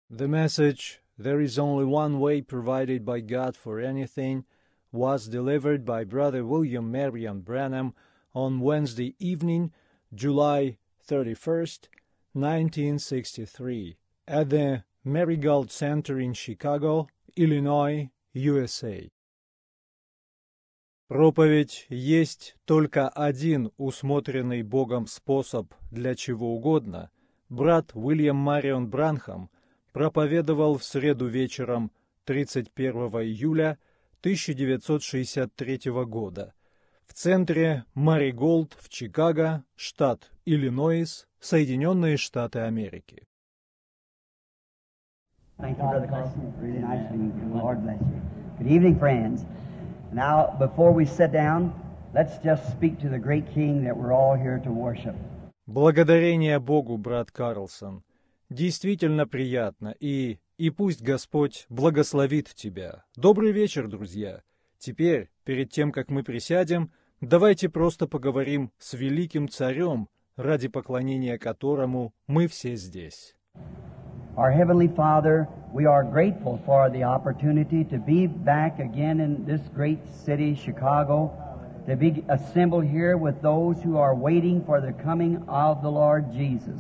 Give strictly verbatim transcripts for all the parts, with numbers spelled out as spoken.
The message, "There is only one way provided by God for anything," was delivered by Brother William Marion Branham on Wednesday evening, July thirty-first, nineteen sixty-three, at the Marigold Center in Chicago, Illinois, ю эс эй. Проповедь есть только один усмотренный Богом способ для чего угодно. Брат Уильям Марион Бранхам проповедовал в среду вечером тридцать первого июля тысяча девятьсот шестьдесят третьего года в центре Мариголд в Чикаго, штат Иллинойс, Соединенные Штаты Америки. Thank you, Brother Carlson. Really nice to meet you. The Lord bless you. Good evening, friends. Now, before we sit down, let's just speak to the great King that we're all here to worship. Благодарение Богу, брат Карлсон. Действительно приятно, и, и пусть Господь благословит тебя. Добрый вечер, друзья. Теперь, перед тем, как мы присядем, давайте просто поговорим с великим царем, ради поклонения которому мы все здесь. Our Heavenly Father, we are grateful for the opportunity to be back again in this great city, Chicago, to be assembled here with those who are waiting for the coming of the Lord Jesus.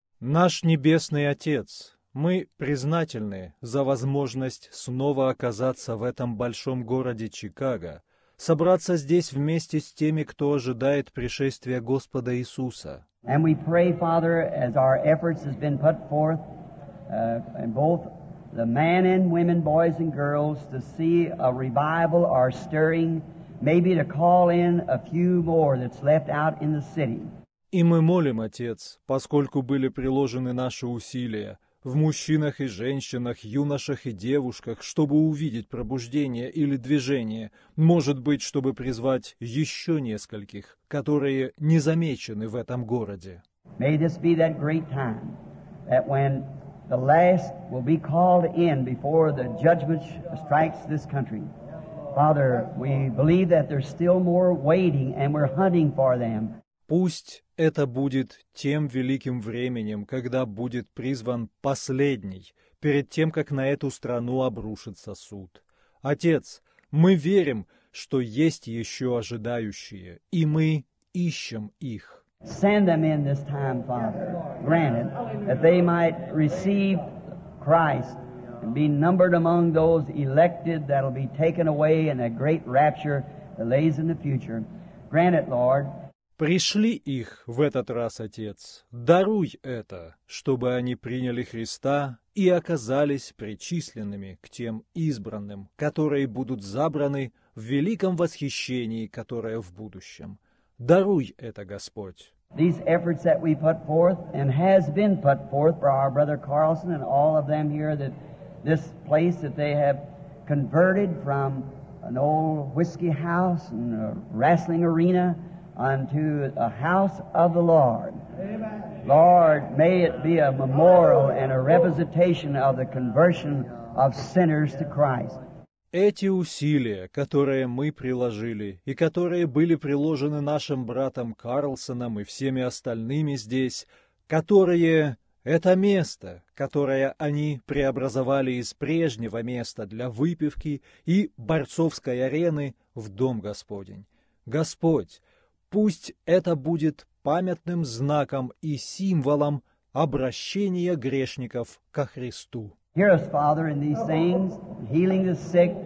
Наш Небесный Отец, мы признательны за возможность снова оказаться в этом большом городе Чикаго, собраться здесь вместе с теми, кто ожидает пришествия Господа Иисуса. And we pray, Father, as our efforts has been put forth, Uh, and both the men and women, boys and girls, to see a revival or stirring, maybe to call in a few more that's left out in the city. И мы молим, Отец, поскольку были приложены наши усилия в мужчинах и женщинах, юношах и девушках, чтобы увидеть пробуждение или движение, может быть, чтобы призвать еще нескольких, которые не замечены в этом городе. May this be that great time that when the last will be called in before the judgment strikes this country. Father, we believe that there's still more waiting and we're hunting for them. Пусть это будет тем великим временем, когда будет призван последний, перед тем, как на эту страну обрушится суд. Отец, мы верим, что есть еще ожидающие, и мы ищем их. Send them in this time, Father, granted, that they might receive Christ and be numbered among those elected that'll be taken away in that great rapture that lays in the future. Grant it, Lord. Пришли их в этот раз, Отец, даруй это, чтобы они приняли Христа и оказались причисленными к тем избранным, которые будут забраны в великом восхищении, которое в будущем. Даруй это, Господь. These efforts that we put forth and has been put forth for our brother Carlson and all of them here, that this place that they have converted from an old whiskey house and a wrestling arena unto a house of the Lord. Amen. Lord, may it be a memorial and a representation of the conversion of sinners to Christ. Эти усилия, которые мы приложили и которые были приложены нашим братом Карлсоном и всеми остальными здесь, которые это место, которое они преобразовали из прежнего места для выпивки и борцовской арены в Дом Господень. Господь, пусть это будет памятным знаком и символом обращения грешников ко Христу. Hear us, Father, in these things, healing the sick,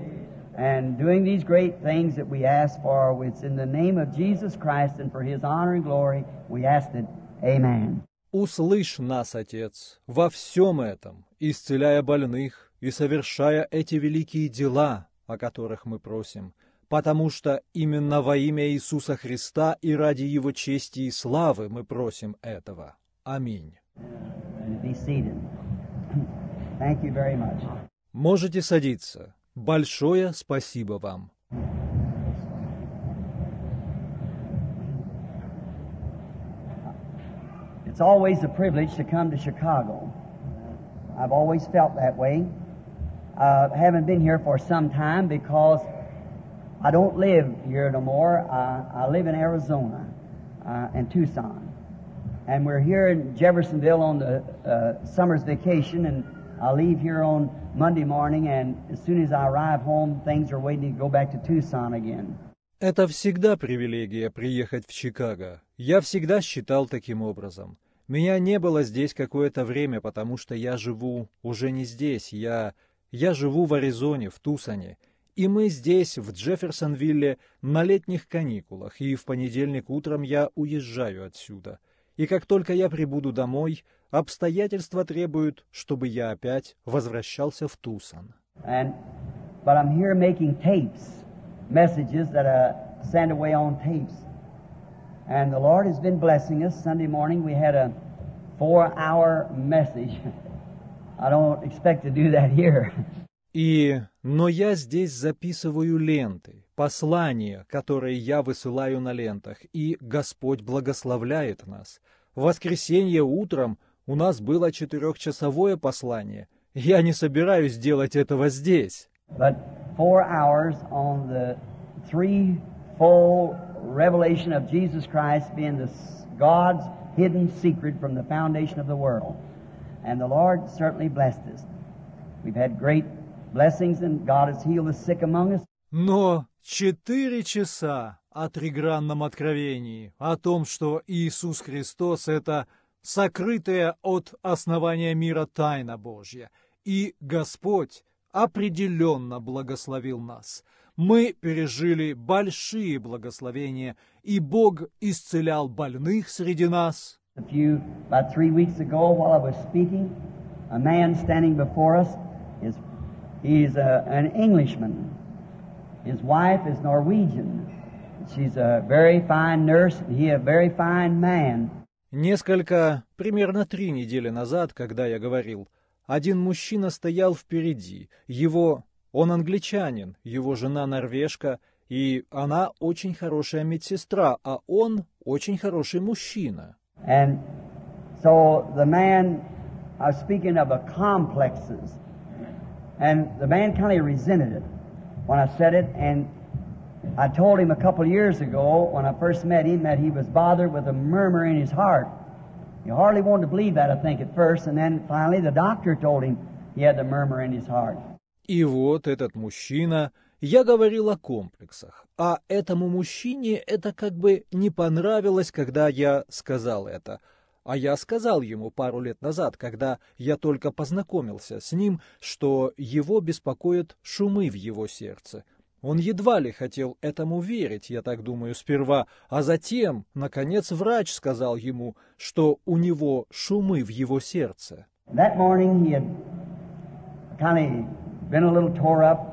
and doing these great things that we ask for. It's in the name of Jesus Christ and for His honor and glory we ask it. Amen. Услышь нас, Отец, во всем этом, исцеляя больных и совершая эти великие дела, о которых мы просим, потому что именно во имя Иисуса Христа и ради Его чести и славы мы просим этого. Аминь. Be seated. Thank you very much. Можете садиться. Большое спасибо вам. It's always a privilege to come to Chicago. I've always felt that way. I uh, haven't been here for some time because I don't live here no more. I, I live in Arizona, uh, in Tucson. And we're here in Jeffersonville on the uh, summer's vacation, and I'll leave here on Monday morning, and as soon as I arrive home, things are waiting to go back to Tucson again. Это всегда привилегия приехать в Чикаго. Я всегда считал таким образом. Меня не было здесь какое-то время, потому что я живу уже не здесь. Я, я живу в Аризоне, в Тусоне. И мы здесь, в Джефферсонвилле, на летних каникулах, и в понедельник утром я уезжаю отсюда. И как только я прибуду домой, обстоятельства требуют, чтобы я опять возвращался в Тусон. And, but I'm here making tapes, messages that I send away on tapes. And the Lord has been blessing us. Sunday morning we had a four-hour message. I don't expect to do that here. И, но я здесь записываю ленты, послания, которые я высылаю на лентах, и Господь благословляет нас. В воскресенье утром у нас было четырехчасовое послание. Я не собираюсь делать этого здесь. But four hours on the threefold revelation of Jesus Christ being the God's hidden secret from the foundation of the world. And the Lord certainly blessed us. We've had great blessings, and God has healed the sick among us. Но четыре часа о тригранном откровении, о том, что Иисус Христос — это сокрытая от основания мира тайна Божья, и Господь определенно благословил нас. Мы пережили большие благословения, и Бог исцелял больных среди нас. A few, about three weeks ago, while I was speaking, a man standing before us is he's a, an Englishman. His wife is Norwegian. She's a very fine nurse, and he a very fine man. Несколько, примерно три недели назад, когда я говорил, один мужчина стоял впереди. Его, он англичанин, его жена норвежка, и она очень хорошая медсестра, а он очень хороший мужчина. And so the man, I was speaking of a complexes, and the man kind of resented it when I said it, and I told him a couple of years ago when I first met him that he was bothered with a murmur in his heart. He hardly wanted to believe that, I think, at first, and then finally the doctor told him he had the murmur in his heart. И вот этот мужчина, я говорил о комплексах, а этому мужчине это как бы не понравилось, когда я сказал это. А я сказал ему пару лет назад, когда я только познакомился с ним, что его беспокоят шумы в его сердце. Он едва ли хотел этому верить, я так думаю, сперва, а затем, наконец, врач сказал ему, что у него шумы в его сердце. That morning he had kind of been a little tore up,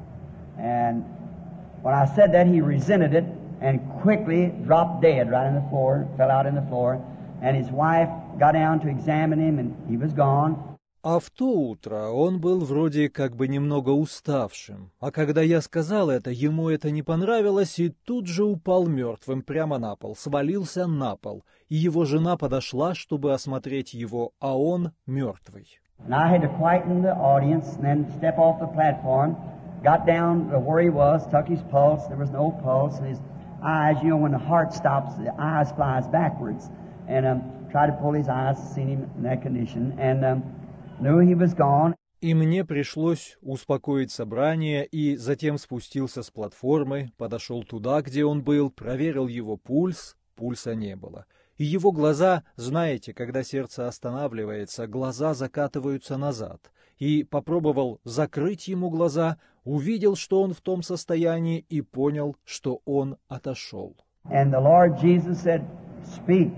and when I said that, he resented it and quickly dropped dead right on the floor, fell out on the floor, and his wife got down to examine him, and he was gone. А в то утро он был вроде как бы немного уставшим, а когда я сказал это, ему это не понравилось, и тут же упал мертвым прямо на пол, свалился на пол, и его жена подошла, чтобы осмотреть его, а он мертвый. And I had to quieten the audience and then step off the platform, got down to where he was, took his pulse, there was no pulse, and his eyes, you know, when the heart stops, the eyes flies backwards, and um, tried to pull his eyes, seen him in that condition, and um, knew he was gone. И мне пришлось успокоить собрание, и затем спустился с платформы, подошел туда, где он был, проверил его пульс, пульса не было. И его глаза, знаете, когда сердце останавливается, глаза закатываются назад. И попробовал закрыть ему глаза, увидел, что он в том состоянии, и понял, что он отошел. And the Lord Jesus said, "Speak."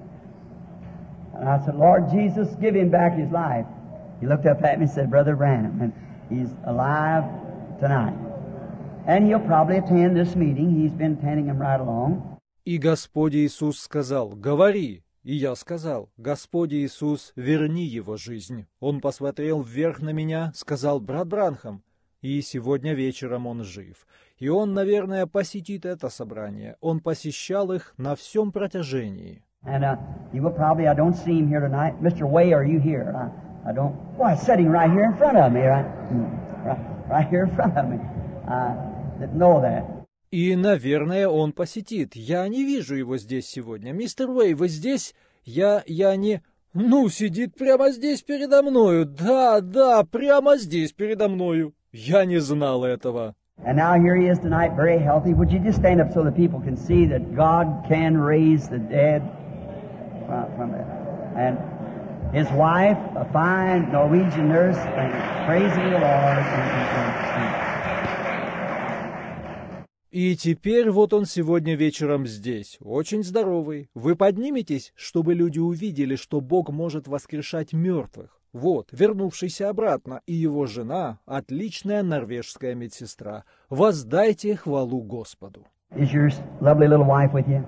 And I said, "Lord Jesus, give him back his life." He looked up at me and said, "Brother Branham, and he's alive tonight. And he'll probably attend this meeting. He's been attending them right along." И Господь Иисус сказал: «Говори». И я сказал: «Господь Иисус, верни его жизнь». Он посмотрел вверх на меня, сказал: «Брат Бранхам». И сегодня вечером он жив. И он, наверное, посетит это собрание. Он посещал их на всем протяжении. And uh, he will probably, I don't see him here tonight. Mister Way, are you here? I, I don't, boy, he's sitting right here in front of me, right? Right, right here in front of me. I didn't know that. И, наверное, он посетит. Я не вижу его здесь сегодня. Мистер Уэй, вы здесь? Я, я не... Ну, сидит прямо здесь передо мною. Да, да, прямо здесь передо мною. Я не знал этого. And now here he is tonight, very healthy. Would you just stand up so the people can see that God can raise the dead from, from it? And his wife, a fine Norwegian nurse, and praising the Lord. И теперь вот он сегодня вечером здесь, очень здоровый. Вы подниметесь, чтобы люди увидели, что Бог может воскрешать мертвых. Вот, вернувшийся обратно, и его жена, отличная норвежская медсестра. Воздайте хвалу Господу. Is your lovely little wife with you?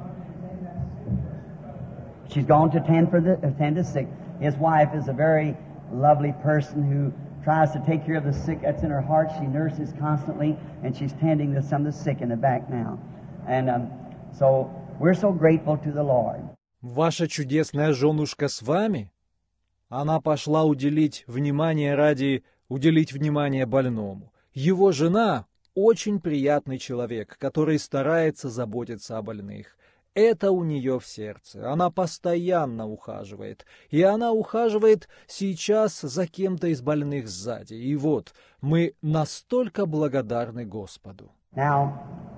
She's gone to tend for the attend the sick. His wife is a very lovely person who tries to take care of the sick. That's in her heart. She nurses constantly, and she's tending to some of the sick in the back now. And um, so we're so grateful to the Lord. Ваша чудесная женушка с вами? Она пошла уделить внимание ради уделить внимание больному. Его жена очень приятный человек, который старается заботиться о больных. Это у нее в сердце. Она постоянно ухаживает. И она ухаживает сейчас за кем-то из больных сзади. И вот, мы настолько благодарны Господу. Now,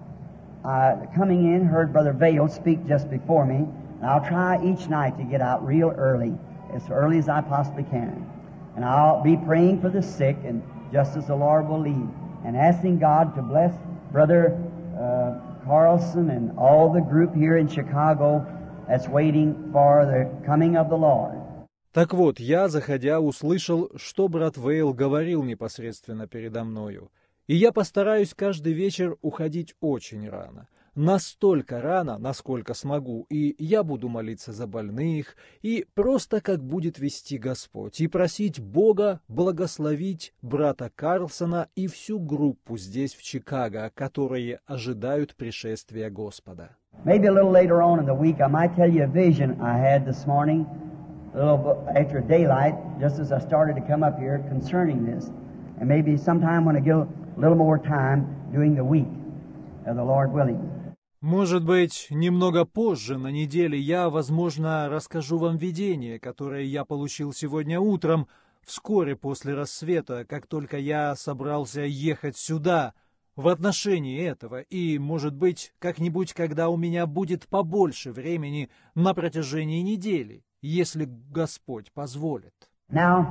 uh, coming in, heard Brother Vail speak just before me. And I'll try each night to get out real early, as early as I possibly can. And I'll be praying for the sick, and just as the Lord will lead, and asking God to bless Brother uh, Carlson and all the group here in Chicago that's waiting for the coming of the Lord. Так вот, я, заходя, услышал, что брат Вейл говорил непосредственно передо мною. И я постараюсь каждый вечер уходить очень рано. Настолько рано, насколько смогу, и я буду молиться за больных, и просто как будет вести Господь, и просить Бога благословить брата Карлсона и всю группу здесь, в Чикаго, которые ожидают пришествия Господа. Maybe a little later on in the week, I might tell you a vision I had this morning, a little after daylight, just as I started to come up here concerning this. And maybe sometime when I get a little more time during the week, of the Lord willing. Может быть, немного позже, на неделе, я, возможно, расскажу вам видение, которое я получил сегодня утром, вскоре после рассвета, как только я собрался ехать сюда, в отношении этого, и, может быть, как-нибудь, когда у меня будет побольше времени на протяжении недели, если Господь позволит. Now,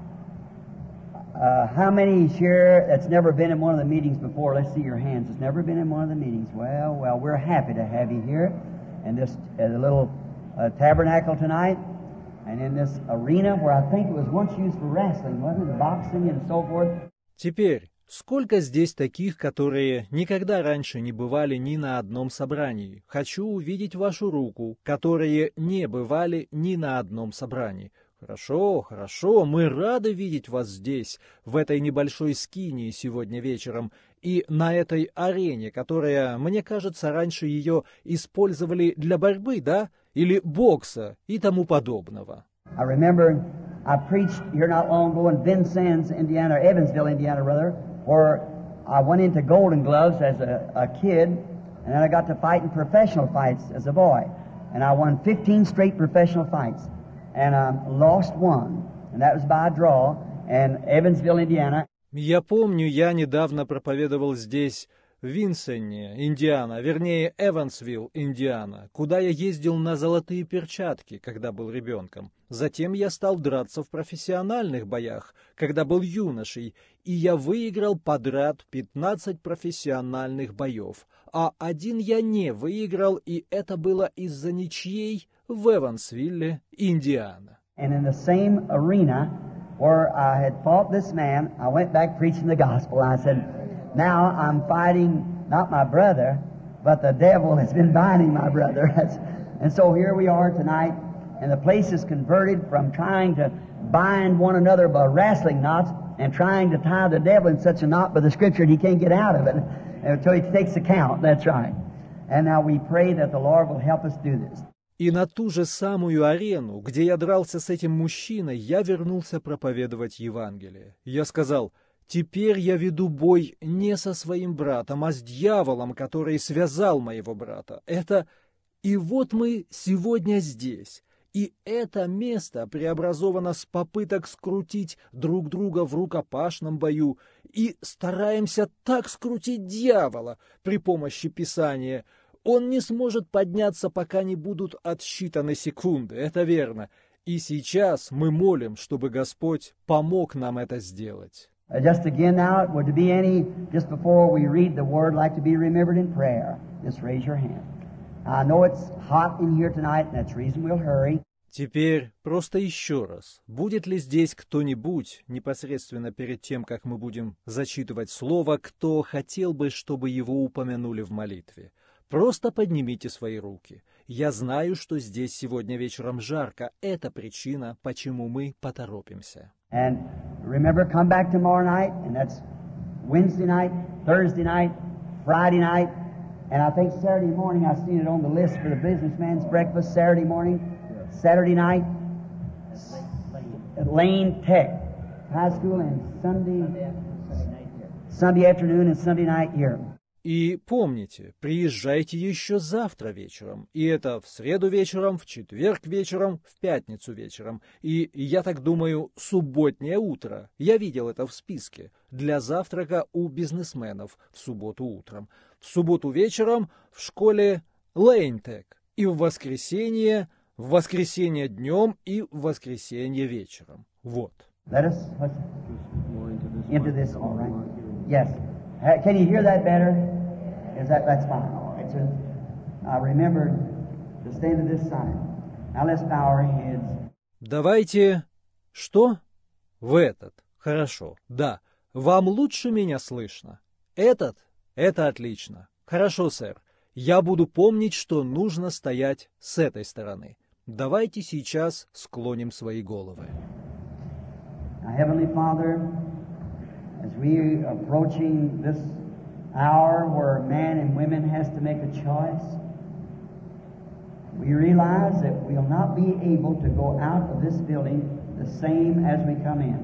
Uh, how many here that's never been in one of the meetings before? Let's see your hands. That's never been in one of the meetings. Well, well, we're happy to have you here in this uh, little uh, tabernacle tonight, and in this arena where I think it was once used for wrestling, wasn't it? Boxing and so forth. Теперь, сколько здесь таких, которые никогда раньше не бывали ни на одном собрании? Хочу увидеть вашу руку, которые не бывали ни на одном собрании. Хорошо, хорошо, мы рады видеть вас здесь, в этой небольшой скинии сегодня вечером, и на этой арене, которая, мне кажется, раньше ее использовали для борьбы, да? Или бокса и тому подобного. I remember I preached here not long ago in Vincennes, Indiana, or Evansville, Indiana, rather, where I went into Golden Gloves as a, a kid, and then I got to fight in professional fights as a boy, and I won fifteen straight professional fights. And I lost one, and that was by a draw, in Evansville, Indiana. Я помню, я недавно проповедовал здесь, в Винсенне, Индиана, вернее, Эвансвилл, Индиана, куда я ездил на золотые перчатки, когда был ребенком. Затем я стал драться в профессиональных боях, когда был юношей, и я выиграл подряд пятнадцать профессиональных боев, а один я не выиграл, и это было из-за ничьей в Эвансвилле, Индиана. And in the same arena where I had fought this man, I went back preaching the gospel. I said, now I'm fighting not my brother, but the devil has been binding my brother. And so here we are tonight, and the place is converted from trying to bind one another by wrestling knots and trying to tie the devil in such a knot by the Scripture that he can't get out of it until he takes account. That's right. And now we pray that the Lord will help us do this. И на ту же самую арену, где я дрался с этим мужчиной, я вернулся проповедовать Евангелие. Я сказал, теперь я веду бой не со своим братом, а с дьяволом, который связал моего брата. Это... И вот мы сегодня здесь. И это место преобразовано с попыток скрутить друг друга в рукопашном бою, и стараемся так скрутить дьявола при помощи Писания. Он не сможет подняться, пока не будут отсчитаны секунды, это верно. И сейчас мы молим, чтобы Господь помог нам это сделать. Just again now, would there be any, just before we read the word, like to be remembered in prayer? Just raise your hand. I know it's hot in here tonight, and that's the reason we'll hurry. Теперь просто еще раз. Будет ли здесь кто-нибудь, непосредственно перед тем, как мы будем зачитывать слово, кто хотел бы, чтобы его упомянули в молитве? Просто поднимите свои руки. Я знаю, что здесь сегодня вечером жарко. Это причина, почему мы поторопимся. And remember, come back tomorrow night, and that's Wednesday night, Thursday night, Friday night, and I think Saturday morning, I've seen it on the list for the businessman's breakfast, Saturday morning, Saturday night, at Lane Tech High School, and Sunday, Sunday afternoon and Sunday night here. И помните, приезжайте еще завтра вечером, и это в среду вечером, в четверг вечером, в пятницу вечером, и, я так думаю, субботнее утро, я видел это в списке, для завтрака у бизнесменов в субботу утром, в субботу вечером в школе Лейнтек, и в воскресенье, в воскресенье днем и в воскресенье вечером. Вот. Let us into this, all right? Yes. Can you hear that better? Is that that's fine? All right. So I remember to stand to this side. Now let's bow our heads. Давайте что? В этот. Хорошо. Да. Вам лучше меня слышно. Этот? Это отлично. Хорошо, сэр. Я буду помнить, что нужно стоять с этой стороны. Давайте сейчас склоним свои головы. Now, Heavenly Father, as we are approaching this hour where man and women has to make a choice, we realize that we'll not be able to go out of this building the same as we come in.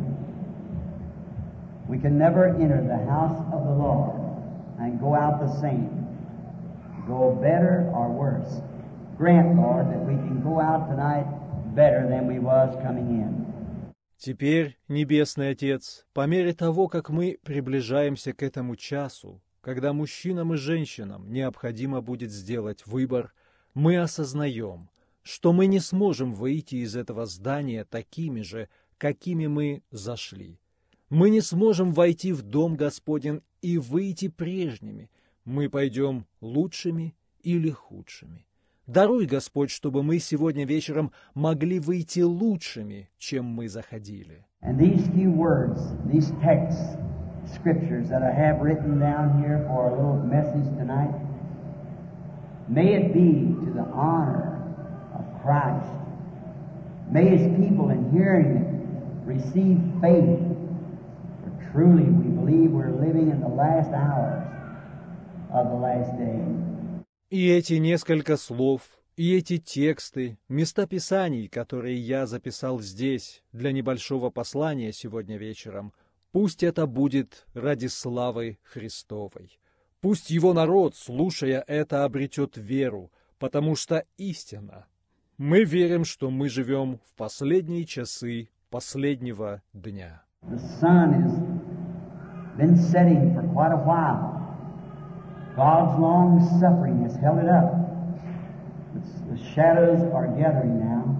We can never enter the house of the Lord and go out the same, go better or worse. Grant, Lord, that we can go out tonight better than we was coming in. Теперь, Небесный Отец, по мере того, как мы приближаемся к этому часу, когда мужчинам и женщинам необходимо будет сделать выбор, мы осознаем, что мы не сможем выйти из этого здания такими же, какими мы зашли. Мы не сможем войти в Дом Господень и выйти прежними. Мы пойдем лучшими или худшими. Даруй, Господь, чтобы мы сегодня вечером могли выйти лучшими, чем мы заходили. And these few words, these texts, scriptures that I have written down here for a little message tonight, may it be to the honor of Christ. May His people in hearing it receive faith. For truly we believe we're living in the last hours of the last day. И эти несколько слов, и эти тексты, места Писаний, которые я записал здесь для небольшого послания сегодня вечером, пусть это будет ради славы Христовой. Пусть Его народ, слушая это, обретет веру, потому что истина. Мы верим, что мы живем в последние часы последнего дня. The sun has been setting for quite a while. God's long suffering has held it up. The shadows are gathering now.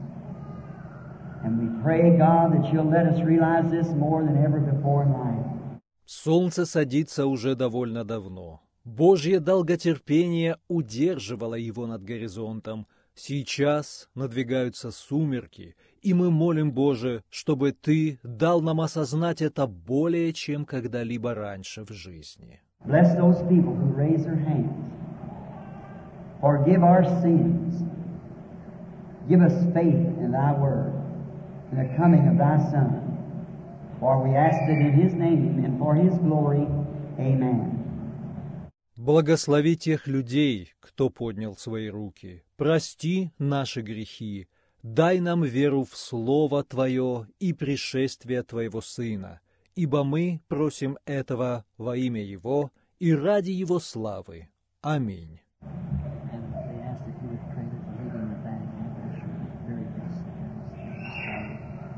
And we pray, God, that you'll let us realize this more than ever before in life. Солнце садится уже довольно давно. Божье долготерпение удерживало его над горизонтом. Сейчас надвигаются сумерки, и мы молим, Боже, чтобы Ты дал нам осознать это более, чем когда-либо раньше в жизни. Bless those people who raise their hands. Forgive our sins. Give us faith in Thy word, in the coming of Thy Son. For we ask it in His name and for His glory. Amen. Благослови тех людей, кто поднял свои руки. Прости наши грехи. Дай нам веру в Слово Твое и пришествие Твоего Сына, ибо мы просим этого во имя Его и ради Его славы. Аминь.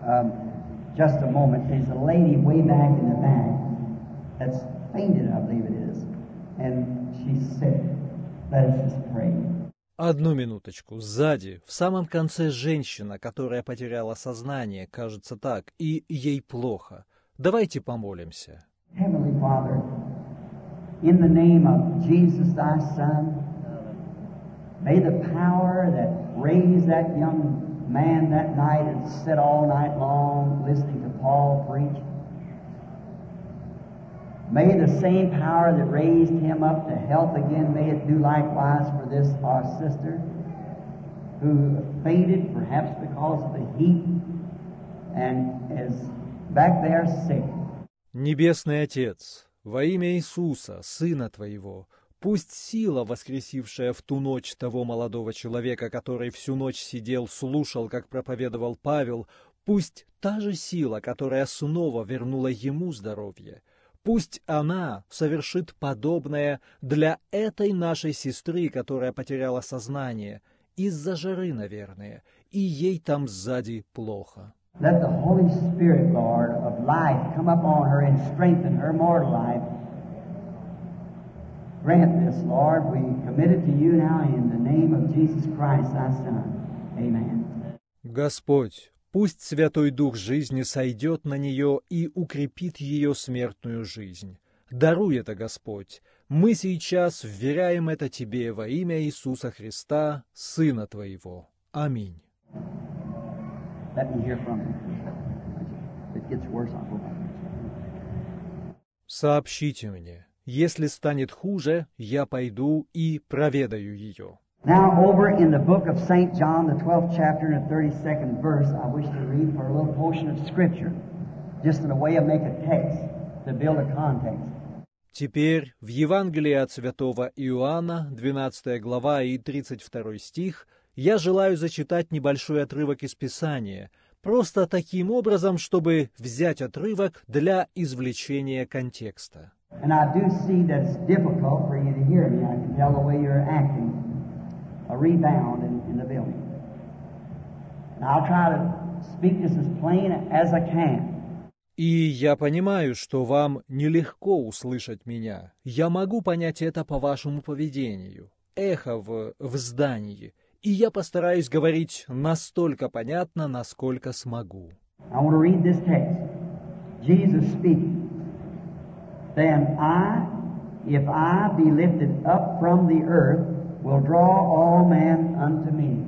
um, just a moment. There's a lady way back in the back that's fainted, I believe it is, and she's sick. Let us just pray. Одну минуточку. Сзади, в самом конце, женщина, которая потеряла сознание, кажется так, и ей плохо. Давайте помолимся. Heavenly Father, in the name of Jesus, thy Son, may the power that raised that young man that night and sat all night long listening to Paul preach, may the same power that raised him up to health again, may it do likewise for this our sister who fainted perhaps because of the heat and is back there sick. Небесный Отец, во имя Иисуса, Сына Твоего, пусть сила, воскресившая в ту ночь того молодого человека, который всю ночь сидел, слушал, как проповедовал Павел, пусть та же сила, которая снова вернула ему здоровье, пусть она совершит подобное для этой нашей сестры, которая потеряла сознание, из-за жары, наверное, и ей там сзади плохо. Let the Holy Spirit, Lord, of life come upon her and strengthen her mortal life. Grant this, Lord. We commit it to you now in the name of Jesus Christ, thy Son. Amen. Господь, пусть Святой Дух жизни сойдет на нее и укрепит ее смертную жизнь. Даруй это, Господь. Мы сейчас вверяем это Тебе во имя Иисуса Христа, Сына Твоего. Аминь. Let me hear from you. If it gets worse, I'll go back. Сообщите мне. Если станет хуже, я пойду и проведаю ее. Now, over in the book of Saint John, the twelfth chapter and the thirty-second verse, I wish to read for a little portion of Scripture, just in a way of make a text, to build a context. Теперь в Евангелии от святого Иоанна, двенадцатая глава и тридцать второй стих, я желаю зачитать небольшой отрывок из Писания, просто таким образом, чтобы взять отрывок для извлечения контекста. And I do see that it's difficult for you to hear me. I can tell the way you're acting. A rebound in, in the building. And I'll try to speak this as plain as I can. И я понимаю, что вам нелегко услышать меня. Я могу понять это по вашему поведению. Эхо в, в здании. И я постараюсь говорить настолько понятно, насколько смогу. I want to read this text. Jesus speaking. Then I, if I be lifted up from the earth, will draw all men unto me.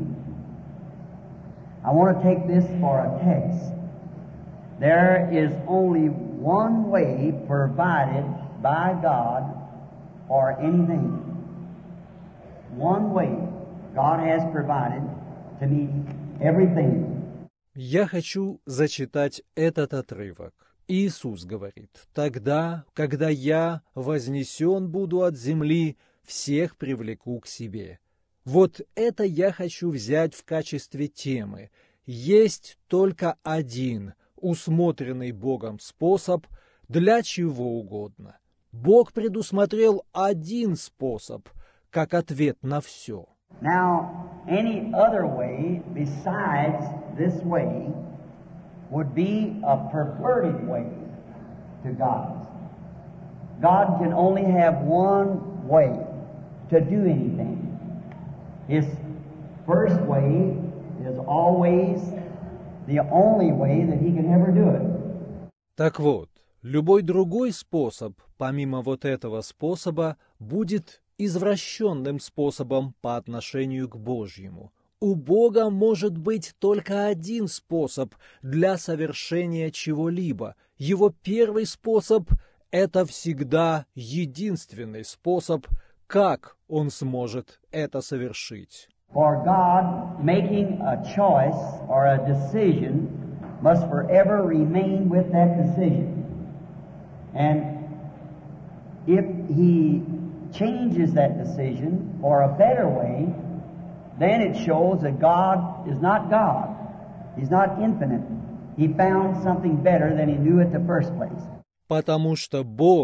I want to take this for a text. There is only one way provided by God for anything. One way God has provided to meet everything. Я хочу зачитать этот отрывок. Иисус говорит: «Тогда, когда я вознесен буду от земли, всех привлеку к себе». Вот это я хочу взять в качестве темы. Есть только один усмотренный Богом способ для чего угодно. Бог предусмотрел один способ, как ответ на все. Now, any other way besides this way would be a perverted way to God. God can only have one way to do anything. His first way is always the only way that he can ever do it. Так вот, любой другой способ, помимо вот этого способа, будет извращенным способом по отношению к Божьему. У Бога может быть только один способ для совершения чего-либо. Его первый способ – это всегда единственный способ, как Он сможет это совершить. For God, making a choice or a decision must forever remain with that decision. And if He changes that decision for a better way, then it shows that God is not God. He's not infinite. He found something better than He knew at the first place. Потому что Бог,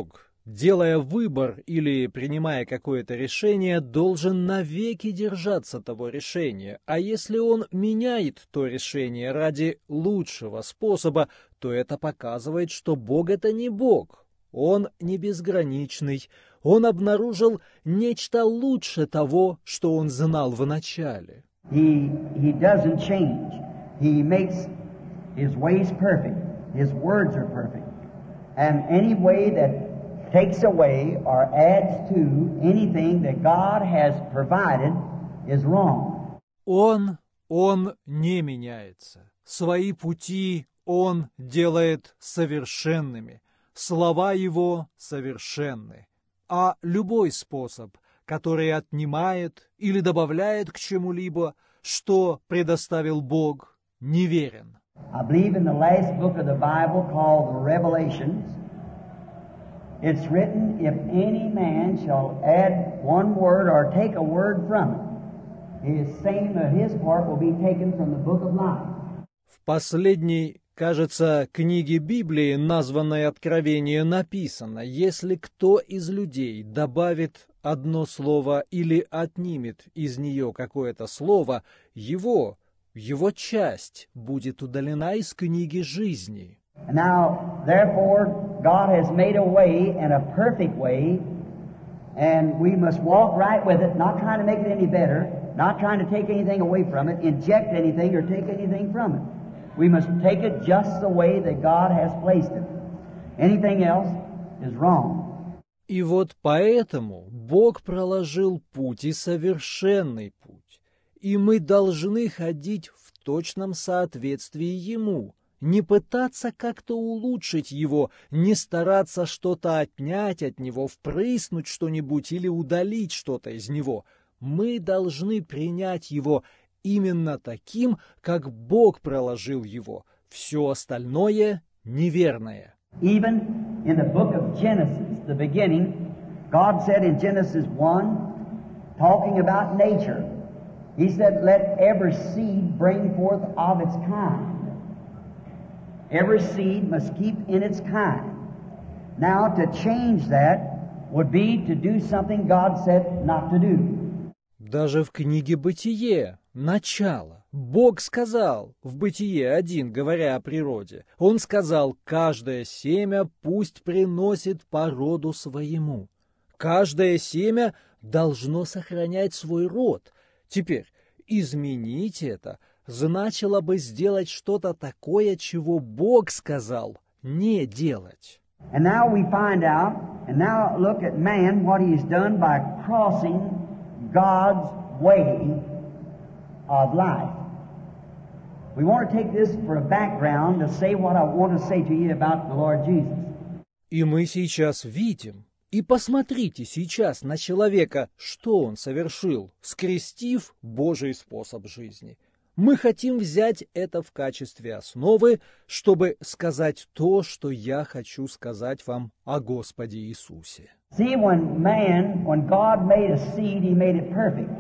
делая выбор или принимая какое-то решение, должен навеки держаться того решения, а если он меняет то решение ради лучшего способа, то это показывает, что Бог — это не Бог. Он не безграничный, он обнаружил нечто лучше того, что он знал в начале. He, he doesn't change. He makes his ways perfect. His words are perfect. And any way that takes away or adds to anything that God has provided is wrong. Он, он не меняется. Свои пути он делает совершенными. Слова его совершенны. А любой способ, который отнимает или добавляет к чему-либо, что предоставил Бог, неверен. I believe in the last book of the Bible called the Revelations, it's written, if any man shall add one word or take a word from it, his same of his part will be taken from the book of life. В последней, кажется, книге Библии, названной Откровение, написано, если кто из людей добавит одно слово или отнимет из нее какое-то слово, его, его часть будет удалена из книги жизни. Now, therefore, God has made a way and a perfect way, and we must walk right with it, not trying to make it any better, not trying to take anything away from it, inject anything or take anything from it. We must take it just the way that God has placed it. Anything else is wrong. И вот поэтому Бог проложил путь, и совершенный путь, и мы должны ходить в точном соответствии Ему, не пытаться как-то улучшить Его, не стараться что-то отнять от Него, впрыснуть что-нибудь или удалить что-то из Него. Мы должны принять Его именно таким, как Бог проложил Его. Все остальное неверное. Even in the book of Genesis, the beginning, God said in Genesis one, talking about nature, He said, let every seed bring forth of its kind. Every seed must keep in its kind. Now, to change that would be to do something God said not to do. Даже в книге «Бытие» начало. Бог сказал в Бытие один, говоря о природе, Он сказал, каждое семя пусть приносит по роду своему. Каждое семя должно сохранять свой род. Теперь, изменить это значило бы сделать что-то такое, чего Бог сказал не делать. And now we find out, and now look at man, what he's done by crossing God's way of life. We want to take this for a background to say what I want to say to you about the Lord Jesus. И мы сейчас видим, и посмотрите сейчас на человека, что он совершил, скрестив Божий способ жизни. Мы хотим взять это в качестве основы, чтобы сказать то, что я хочу сказать вам о Господе Иисусе. See, when man, when God made a seed, He made it perfect.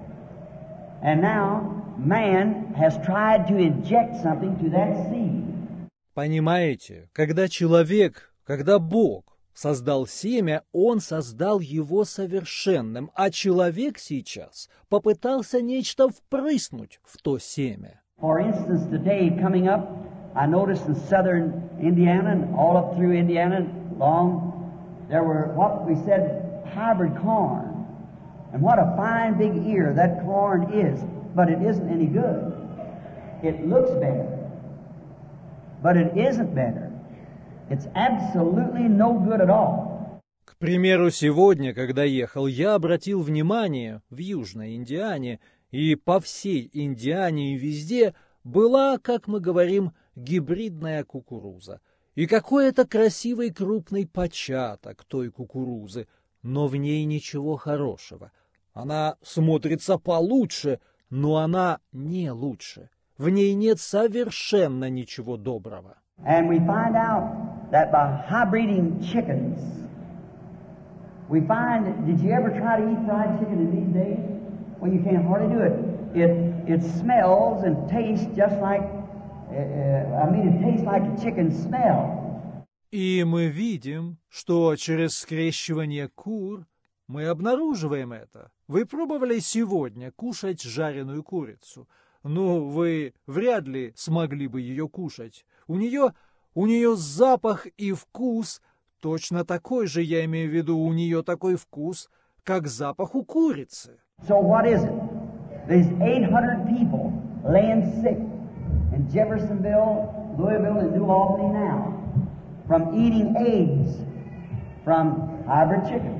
And now man has tried to inject something to that seed. Понимаете, когда человек, когда Бог создал семя, Он создал его совершенным, а человек сейчас попытался нечто впрыснуть в то семя. For instance, today coming up, I noticed in southern Indiana and all up through Indiana long, there were what we said hybrid corn. And what a fine big ear that corn is, but it isn't any good. It looks better, but it isn't better. It's absolutely no good at all. К примеру, сегодня, когда ехал, я обратил внимание в Южной Индиане, и по всей Индиане и везде была, как мы говорим, гибридная кукуруза. И какой-то красивый крупный початок той кукурузы, но в ней ничего хорошего. Она смотрится получше, но она не лучше. В ней нет совершенно ничего доброго. And we find out that by hybriding chickens, we find, did you ever try to eat fried chicken in these days? Well, you can't hardly do it. It it smells and tastes just like, uh, I mean, it tastes like a chicken smell. И мы видим, что через скрещивание кур мы обнаруживаем это. Вы пробовали сегодня кушать жареную курицу? Ну, вы вряд ли смогли бы ее кушать. У нее, у нее запах и вкус точно такой же, я имею в виду, у нее такой вкус, как запах у курицы. So what is it? There's eight hundred people laying sick in Jeffersonville, Louisville, and New Albany now from eating eggs from hybrid chickens.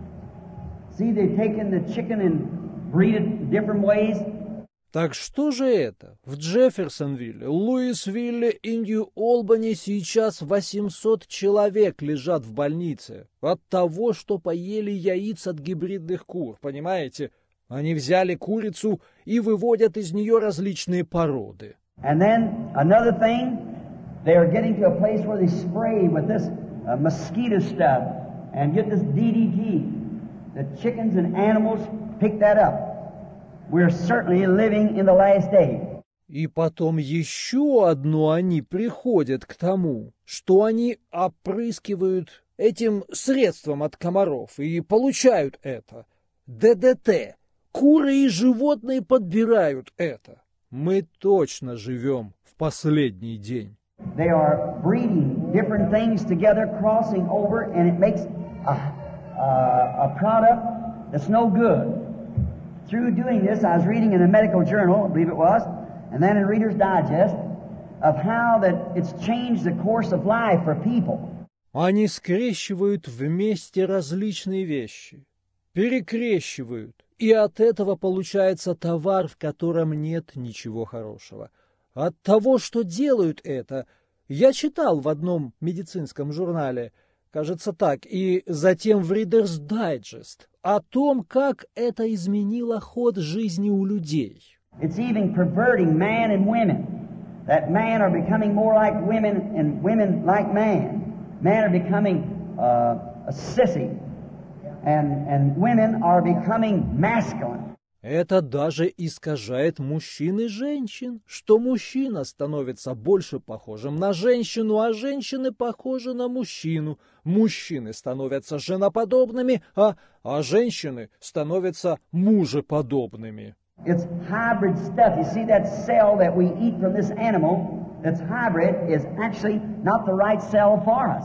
See, they've taken the chicken and breed it different ways. Так что же это? В Джефферсонвилле, Луисвилле и Нью-Олбани сейчас восемьсот человек лежат в больнице от того, что поели яиц от гибридных кур, понимаете? Они взяли курицу и выводят из нее различные породы. And then another thing, they are getting to a place where they spray with this uh, mosquito stuff and get this D D T. The chickens and animals pick that up. We're certainly living in the last day. И потом еще одно они приходят к тому, что они опрыскивают этим средством от комаров и получают это. Д Д Т. Куры и животные подбирают это. Мы точно живем в последний день. They are breeding different things together, crossing over, and it makes a, a, a product that's no good. Through doing this, I was reading in a medical journal, I believe it was, and then in Reader's Digest, of how that it's changed the course of life for people. Они скрещивают вместе различные вещи, перекрещивают, и от этого получается товар, в котором нет ничего хорошего. От того, что делают это, я читал в одном медицинском журнале, кажется так, и затем в Reader's Digest, о том, как это изменило ход жизни у людей. It's even perverting man and women. That men are becoming more like women and women like man. Men are becoming uh, a sissy and, and women are becoming masculine. Это даже искажает мужчин и женщин, что мужчина становится больше похожим на женщину, а женщины похожи на мужчину. Мужчины становятся женоподобными, а, а женщины становятся мужеподобными. It's hybrid stuff. You see, that cell that we eat from this animal that's hybrid is actually not the right cell for us.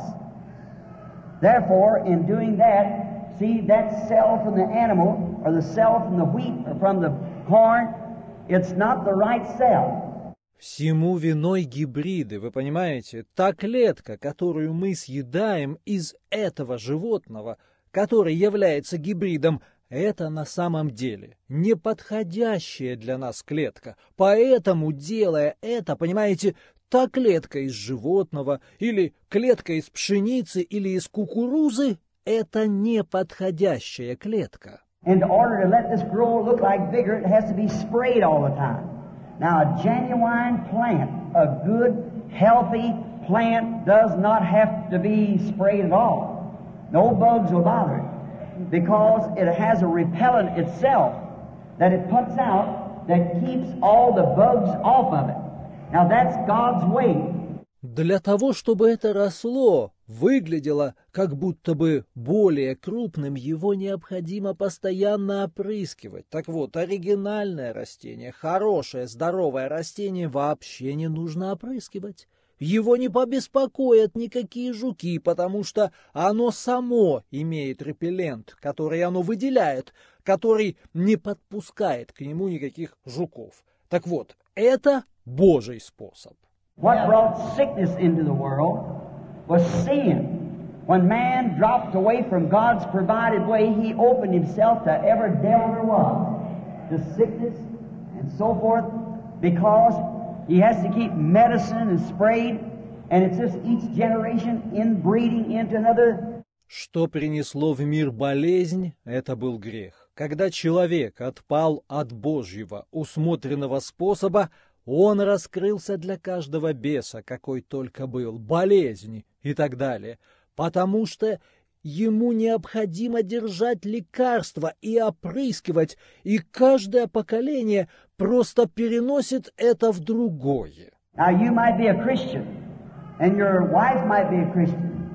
Therefore, in doing that, see, that cell from the animal, or the cell from the wheat, or from the corn, it's not the right cell. Всему виной гибриды, вы понимаете? Та клетка, которую мы съедаем из этого животного, который является гибридом, это на самом деле неподходящая для нас клетка. Поэтому, делая это, понимаете, та клетка из животного, или клетка из пшеницы, или из кукурузы, это неподходящая клетка. In order to let this grow look like vigor, it has to be sprayed all the time. Now, a genuine plant, a good, healthy plant does not have to be sprayed at all. No bugs will bother it, because it has a repellent itself that it puts out that keeps all the bugs off of it. Now, that's God's way. Для того, чтобы это росло, выглядело как будто бы более крупным, его необходимо постоянно опрыскивать. Так вот, оригинальное растение, хорошее, здоровое растение вообще не нужно опрыскивать. Его не побеспокоят никакие жуки, потому что оно само имеет репеллент, который оно выделяет, который не подпускает к нему никаких жуков. Так вот, это Божий способ. What brought sickness into the world was sin. When man dropped away from God's provided way, he opened himself to every devil there was, to sickness and so forth, because he has to keep medicine and sprayed, and it's just each generation inbreeding into another. Что принесло в мир болезнь, это был грех. Когда человек отпал от Божьего усмотренного способа, он раскрылся для каждого беса, какой только был, болезни и так далее, потому что ему необходимо держать лекарства и опрыскивать, и каждое поколение просто переносит это в другое. Now you might be a Christian, and your wife might be a Christian,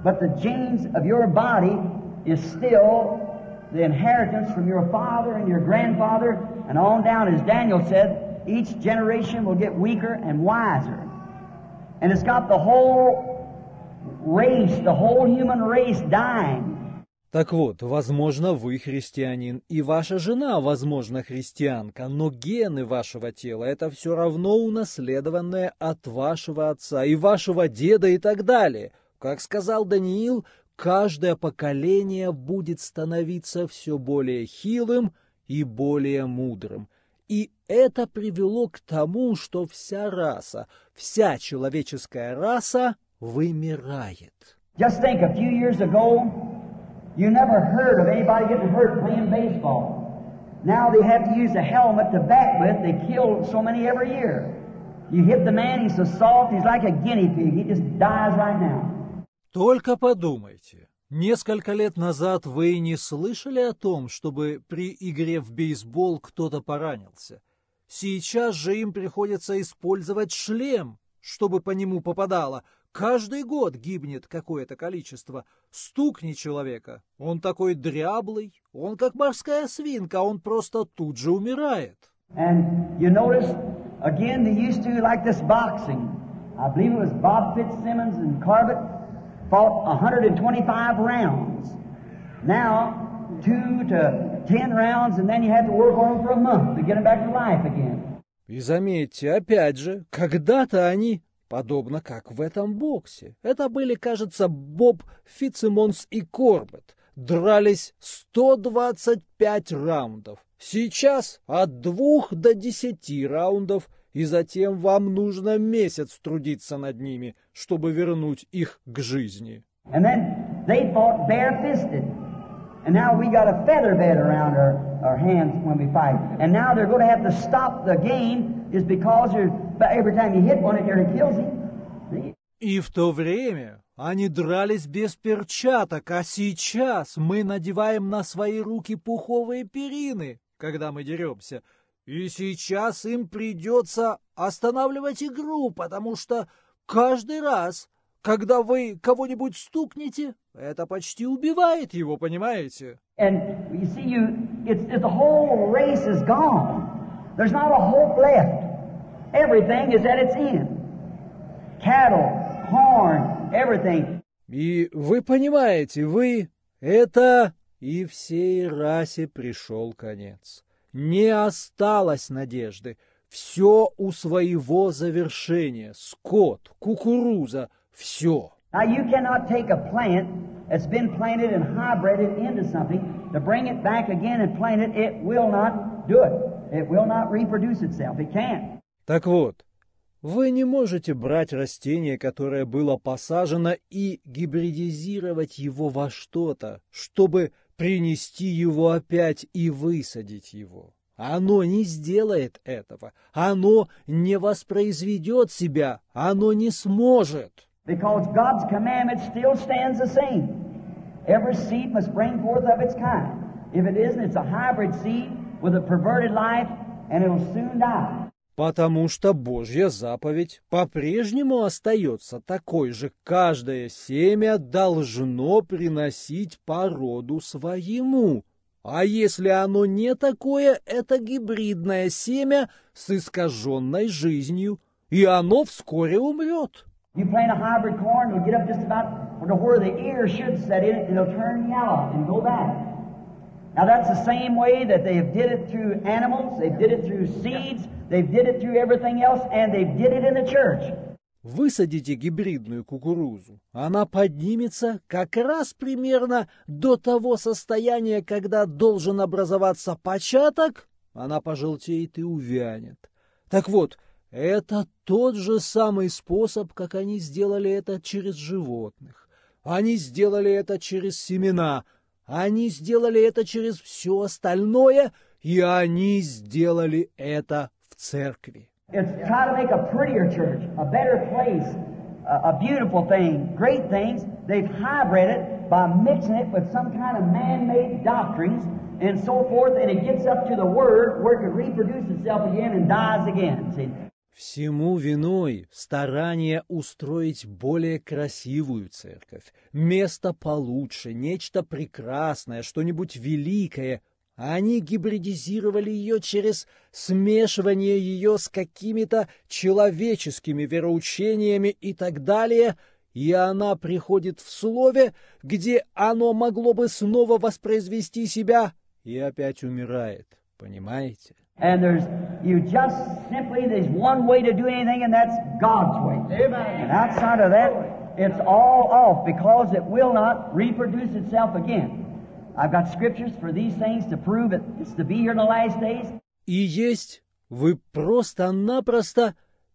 but the genes of your body is still the inheritance from your father and your grandfather and on down, as Daniel said, each generation will get weaker and wiser. And it's got the whole race, the whole human race dying. Так вот, возможно, вы христианин, и ваша жена, возможно, христианка, но гены вашего тела — это все равно унаследованное от вашего отца и вашего деда и так далее. Как сказал Даниил, каждое поколение будет становиться все более хилым и более мудрым. И это привело к тому, что вся раса, вся человеческая раса вымирает. Just think, a few years ago, you never heard of anybody getting hurt playing baseball. Now they have to use a helmet to bat with. They kill so many every year. You hit the man, he's so soft, he's like a guinea pig. He just dies right now. Только подумайте. Несколько лет назад вы не слышали о том, чтобы при игре в бейсбол кто-то поранился. Сейчас же им приходится использовать шлем, чтобы по нему попадало. Каждый год гибнет какое-то количество. Стукни человека, он такой дряблый, он как морская свинка, он просто тут же умирает. And you notice, again, they used to like this boxing. I believe it was Bob Fitzsimmons and Corbett fought one hundred twenty-five rounds. Now, two to ten rounds, and then you have to work on them for a month to get them back to life again. И заметьте, опять же, когда-то они, подобно как в этом боксе, это были, кажется, Боб Фитцсимонс и Корбетт, дрались сто двадцать пять раундов. Сейчас от двух до десяти раундов, и затем вам нужно месяц трудиться над ними, чтобы вернуть их к жизни. And then they fought bare-fisted. And now we got a feather bed around our, our hands when we fight. And now they're going to have to stop the game is because every time you hit one, it nearly kills him. И в то время они дрались без перчаток, а сейчас мы надеваем на свои руки пуховые перины, когда мы деремся. И сейчас им придется останавливать игру, потому что каждый раз, когда вы кого-нибудь стукнете, это почти убивает его, понимаете? And you see, you, it's, it's the whole race is gone. There's not a hope left. Everything is at its end. Cattle, corn, everything. И вы понимаете, вы это и всей расе пришел конец. Не осталось надежды. Все у своего завершения. Скот, кукуруза, все. Now you cannot take a plant that's been planted and hybrided into something to bring it back again and plant it. It will not do it. It will not reproduce itself. It can't. Так вот, вы не можете брать растение, которое было посажено, и гибридизировать его во что-то, чтобы принести его опять и высадить его. Оно не сделает этого. Оно не воспроизведет себя. Оно не сможет. Because God's commandment still stands the same. Every seed must bring forth of its kind. If it isn't, it's a hybrid seed with a perverted life, and it'll soon die. Потому что Божья заповедь по-прежнему остается такой же. Каждое семя должно приносить по роду своему. А если оно не такое, это гибридное семя с искаженной жизнью, и оно вскоре умрет. You plant a hybrid corn, it'll get up just about to where the ear should set in it, and it'll turn yellow and go back. Now that's the same way that they did it through animals, they did it through seeds, they did it through everything else, and they did it in the church. Высадите гибридную кукурузу, она поднимется как раз примерно до того состояния, когда должен образоваться початок, она пожелтеет и увянет. Так вот, это тот же самый способ, как они сделали это через животных. Они сделали это через семена, они сделали это через все остальное, и они сделали это в церкви. It's try to make a prettier church, a better place, a, a beautiful thing, great things. They've hybrid it by mixing it with some kind of man-made doctrines and so forth, and it gets up to the Word where it can reproduce itself again and dies again. See? Всему виной старание устроить более красивую церковь, место получше, нечто прекрасное, что-нибудь великое. Они гибридизировали ее через смешивание ее с какими-то человеческими вероучениями и так далее, и она приходит в слове, где оно могло бы снова воспроизвести себя, и опять умирает. Понимаете? And there's, you just simply, there's one way to do anything, and that's God's way. Amen. And outside of that, it's all off because it will not reproduce itself again. I've got scriptures for these things to prove it. It's to be here in the last days. И есть, вы просто-напросто,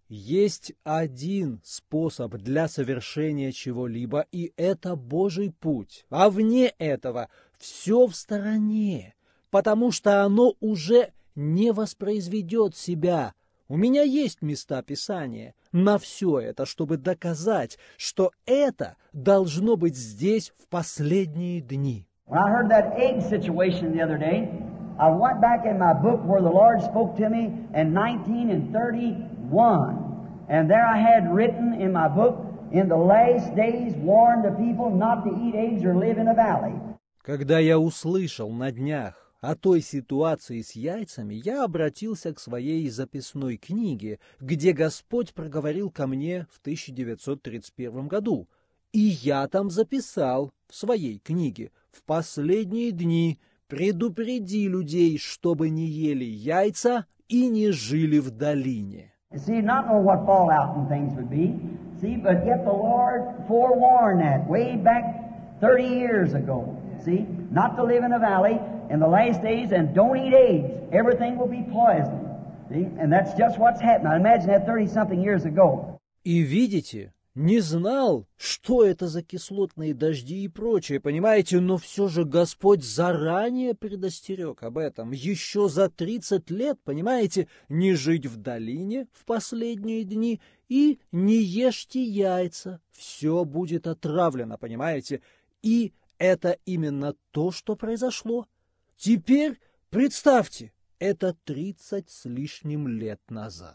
есть один способ для совершения чего-либо, и это Божий путь. А вне этого все в стороне, потому что оно уже не воспроизведет себя. У меня есть места Писания на все это, чтобы доказать, что это должно быть здесь в последние дни. When I heard that egg situation the other day, I went back in my book where the Lord spoke to me in nineteen thirty-one. And there I had written in my book, in the last days warn the people not to eat eggs or live in a valley. Когда я услышал на днях о той ситуации с яйцами, я обратился к своей записной книге, где Господь проговорил ко мне в тысяча девятьсот тридцать первом году. И я там записал в своей книге: в последние дни предупреди людей, чтобы не ели яйца и не жили в долине. See, not know what fallout and things would be. See, but yet the Lord forewarned that way back thirty years ago. See, not to live in a valley in the last days, and don't eat eggs. Everything will be poisoned. See, and that's just what's happened. I imagine that thirty-something years ago. И видите, не знал, что это за кислотные дожди и прочее, понимаете, но все же Господь заранее предостерег об этом. Еще за тридцать лет, понимаете, не жить в долине в последние дни и не ешьте яйца. Все будет отравлено, понимаете, и это именно то, что произошло. Теперь представьте, это тридцать с лишним лет назад.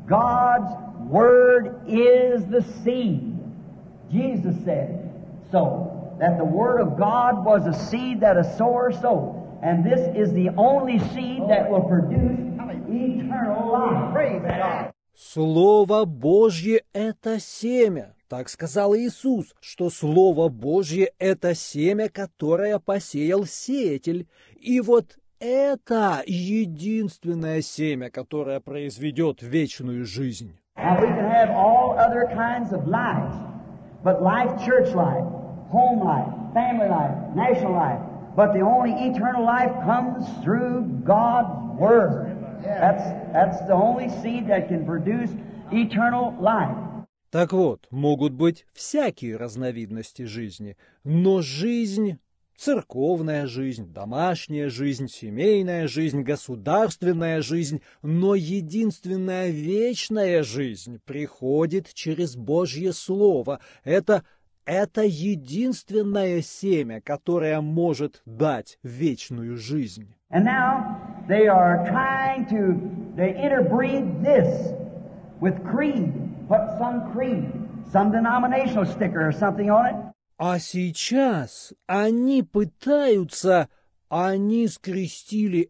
God's Word is the seed. Jesus said so, that the Word of God was a seed that a sower sowed. And this is the only seed that will produce eternal life. Praise God. Слово Божье — это семя. Так сказал Иисус, что Слово Божье — это семя, которое посеял сеятель. И вот это единственное семя, которое произведет вечную жизнь. Now we can have all other kinds of lives, but life, church life, home life, family life, national life, but the only eternal life comes through God's Word. That's, that's the only seed that can produce eternal life. Так вот, могут быть всякие разновидности жизни, но жизнь, церковная жизнь, домашняя жизнь, семейная жизнь, государственная жизнь, но единственная вечная жизнь приходит через Божье Слово. Это, это единственное семя, которое может дать вечную жизнь. And now they are trying to they interbreed this with creed, put some creed, some denominational sticker or something on it. А сейчас они пытаются, они скрестили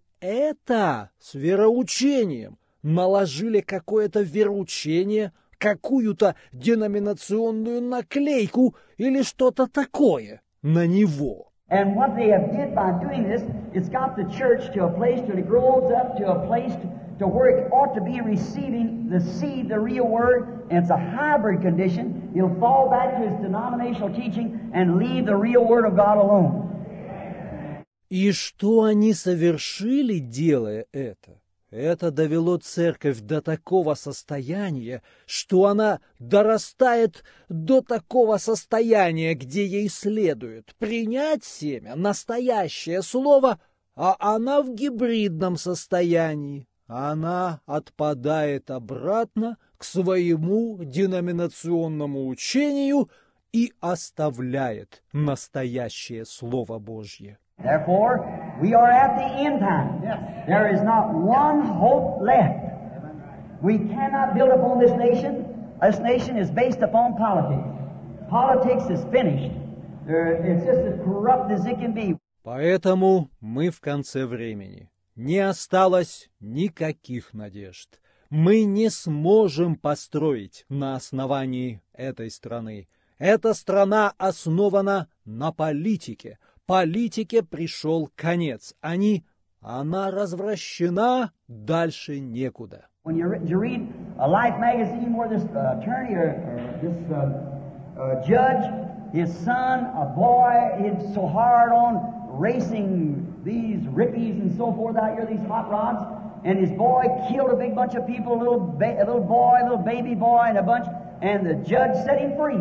это с вероучением, наложили какое-то вероучение, какую-то деноминационную наклейку или что-то такое на него. And what they have did by doing this, it's got the church to a place till it grows up to a place to, to where it ought to be receiving the seed, the real word, and it's a hybrid condition. It'll fall back to its denominational teaching and leave the real word of God alone. И что они совершили, делая это? Это довело церковь до такого состояния, что она дорастает до такого состояния, где ей следует принять семя, настоящее слово, а она в гибридном состоянии. Она отпадает обратно к своему деноминационному учению и оставляет настоящее Слово Божье. Therefore, we are at the end time. There is not one hope left. We cannot build upon this nation. This nation is based upon politics. Politics is finished. It's just as corrupt as it can be. Поэтому мы в конце времени. Не осталось никаких надежд. Мы не сможем построить на основании этой страны. Эта страна основана на политике. Политике пришел конец. Они, она развращена, дальше некуда. When you, re- you read a Life magazine where this uh, attorney or, or this uh, uh, judge, his son, a boy, he's so hard on racing these rippies and so forth out here, these hot rods, and his boy killed a big bunch of people, a little, ba- a little boy, a little baby boy, and a bunch, and the judge set him free.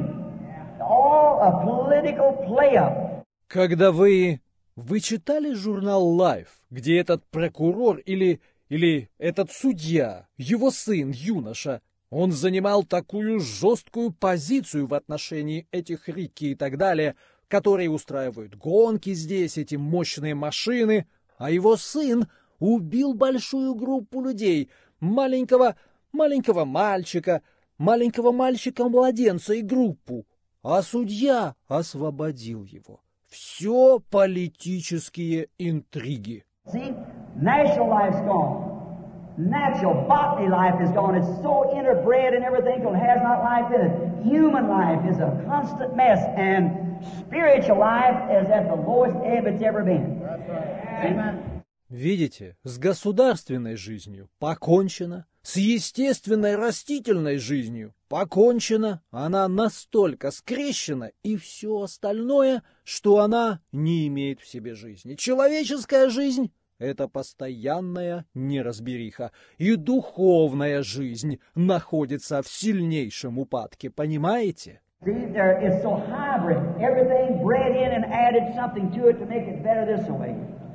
All a political play-up. Когда вы... Вы читали журнал Life, где этот прокурор или... Или этот судья, его сын, юноша, он занимал такую жесткую позицию в отношении этих Рикки и так далее, которые устраивают гонки здесь, эти мощные машины, а его сын убил большую группу людей, маленького, маленького мальчика, маленького мальчика-младенца и группу, а судья освободил его. Все политические интриги. See, natural life's gone. Natural botany life is gone. It's so interbred and everything till it has not life in it. Human life is a constant mess, and spiritual life is at the lowest ebb it's ever been. That's right. Amen. Видите, с государственной жизнью покончено, с естественной растительной жизнью покончено, она настолько скрещена и все остальное, что она не имеет в себе жизни. Человеческая жизнь — это постоянная неразбериха, и духовная жизнь находится в сильнейшем упадке, понимаете? See, there is so hybrid. Everything bred in and added something to it to make it better this way.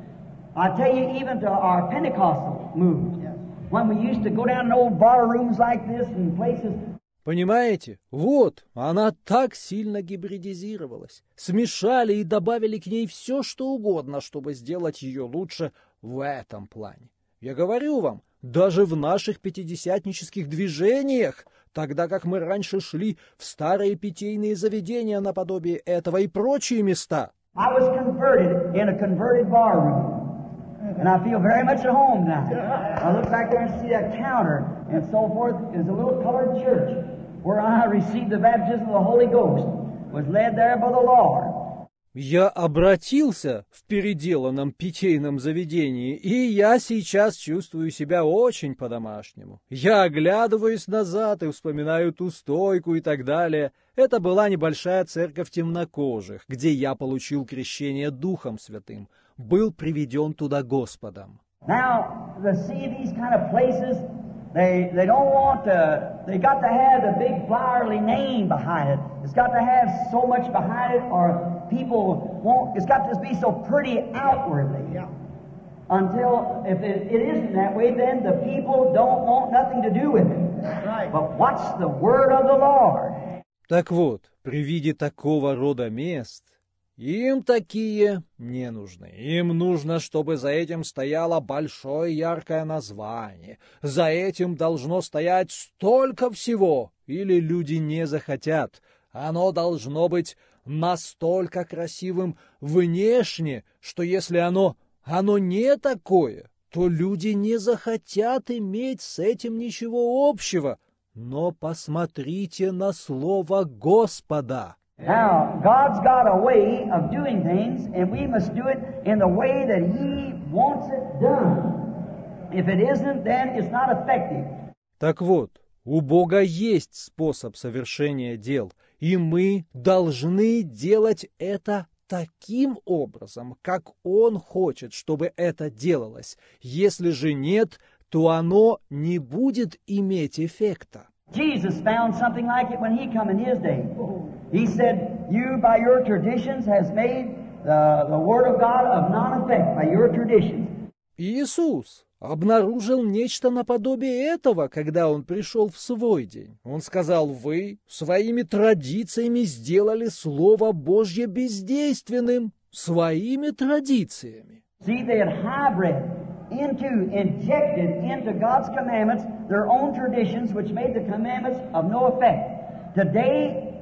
I tell you, even to our Pentecostal movement, when we used to go down in old bar rooms like this and places. Понимаете? Вот, она так сильно гибридизировалась. Смешали и добавили к ней все, что угодно, чтобы сделать ее лучше в этом плане. Я говорю вам, даже в наших пятидесятнических движениях, тогда как мы раньше шли в старые питейные заведения наподобие этого и прочие места. I was converted in a converted bar room. And I feel very much at home now. I look back there and see that counter and so forth. Is a little colored church where I received the baptism of the Holy Ghost. Was led there by the Lord. Я обратился в переделанном питейном заведении, и я сейчас чувствую себя очень по-домашнему. Я оглядываюсь назад и вспоминаю ту стойку и так далее. Это была небольшая церковь темнокожих, где я получил крещение Духом Святым, был приведен туда Господом. Now, to see these kind of places, they they don't want to. They got to have the big flowery name behind it. It's got to have so much behind it, or people won't. It's got to be so pretty outwardly. Yeah. Until if it, it isn't that way, then the people don't want nothing to do with it. That's right. But what's the word of the Lord? Так вот, при виде такого рода мест им такие не нужны. Им нужно, чтобы за этим стояло большое яркое название. За этим должно стоять столько всего, или люди не захотят. Оно должно быть настолько красивым внешне, что если оно, оно не такое, то люди не захотят иметь с этим ничего общего. Но посмотрите на слово Господа. Now, God's got a way of doing things, and we must do it in the way that He wants it done. If it isn't, then it's not effective. Так вот, у Бога есть способ совершения дел, и мы должны делать это таким образом, как Он хочет, чтобы это делалось. Если же нет, то оно не будет иметь эффекта. Jesus found something like it when He come in His day. He said, you by your traditions has made the, the Word of God of non-effect by your traditions. Иисус обнаружил нечто наподобие этого, когда Он пришел в свой день. Он сказал, вы своими традициями сделали Слово Божье бездейственным. Своими традициями. See, they had hybrid into, injected into God's commandments their own traditions, which made the commandments of no effect. Today,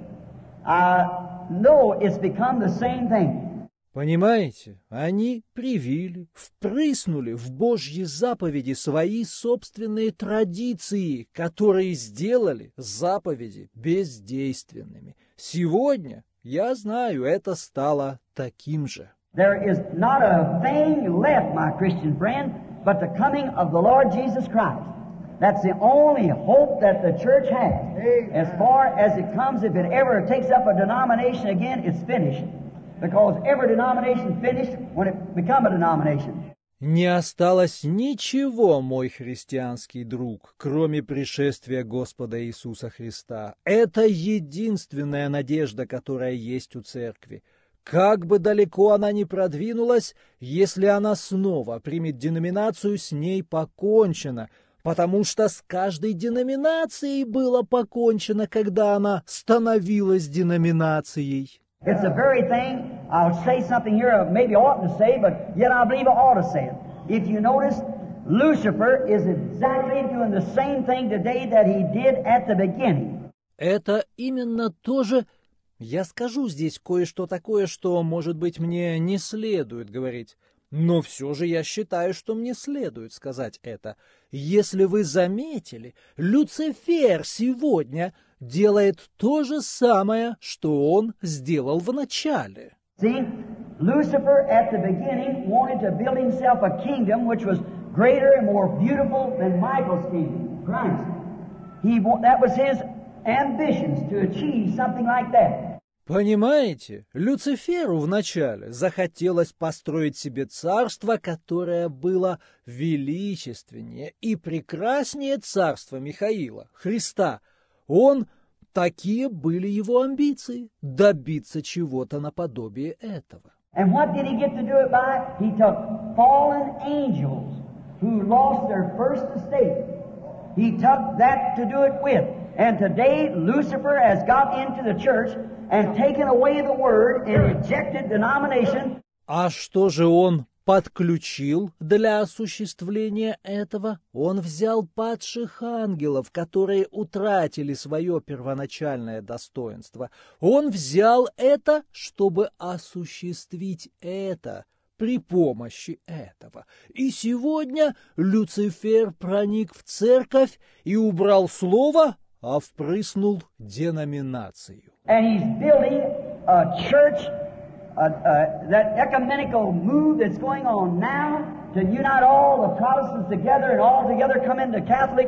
I know it's become the same thing. Понимаете, они привили, впрыснули в Божьи заповеди свои собственные традиции, которые сделали заповеди бездейственными. Сегодня, я знаю, это стало таким же. There is not a thing left, my Christian friend, but the coming of the Lord Jesus Christ. That's the only hope that the church has. As far as it comes, if it ever takes up a denomination again, it's finished. Because every denomination finished when it become a denomination. Не осталось ничего, мой христианский друг, кроме пришествия Господа Иисуса Христа. Это единственная надежда, которая есть у церкви. Как бы далеко она ни продвинулась, если она снова примет деноминацию, с ней покончено, потому что с каждой деноминацией было покончено, когда она становилась деноминацией. It's the very thing, I'll say something here I maybe oughtn't to say, but yet I believe I ought to say it. If you notice, Lucifer is exactly doing the same thing today that he did at the beginning. Это именно то же. Я скажу здесь кое-что такое, что, может быть, мне не следует говорить. Но все же я считаю, что мне следует сказать это. Если вы заметили, Люцифер сегодня делает то же самое, что он сделал в начале. See, Lucifer at the beginning wanted to build himself a kingdom which was greater and more beautiful than Michael's kingdom, Christ. He, that was his ambitions to achieve something like that. Понимаете, Люциферу вначале захотелось построить себе царство, которое было величественнее и прекраснее царства Михаила, Христа. Он, такие были его амбиции, добиться чего-то наподобие этого. And what did he get to do it by? He took fallen angels who lost their first estate. He took that to do it with. And today Lucifer has got into the church and taken away the word and rejected denomination. А что же он подключил для осуществления этого? Он взял падших ангелов, которые утратили свое первоначальное достоинство. Он взял это, чтобы осуществить это при помощи этого. И сегодня Люцифер проник в церковь и убрал слово, а впрыснул деноминацию. And he's building a church, uh, uh, that ecumenical move that's going on now to unite all the Protestants together and all together come into Catholic.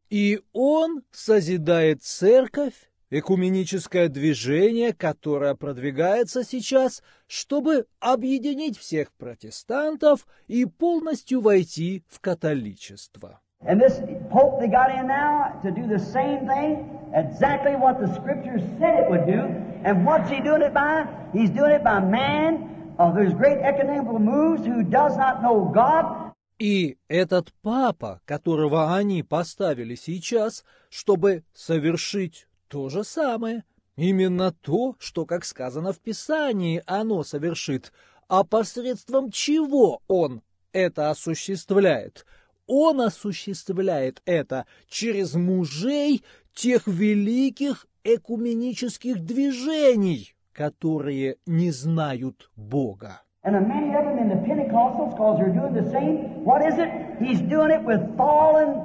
И он созидает церковь, экуменическое движение, которое продвигается сейчас, чтобы объединить всех протестантов и полностью войти в католичество. And this Pope they got in now to do the same thing, exactly what the Scriptures said it would do. And what's he doing it by? He's doing it by man of those great ecumenical moves who does not know God. И этот папа, которого они поставили сейчас, чтобы совершить то же самое, именно то, что, как сказано в Писании, оно совершит, а посредством чего он это осуществляет? Он осуществляет это через мужей тех великих экуменических движений, которые не знают Бога. And many of them in the Pentecostals, because they're doing the same, what is it? He's doing it with fallen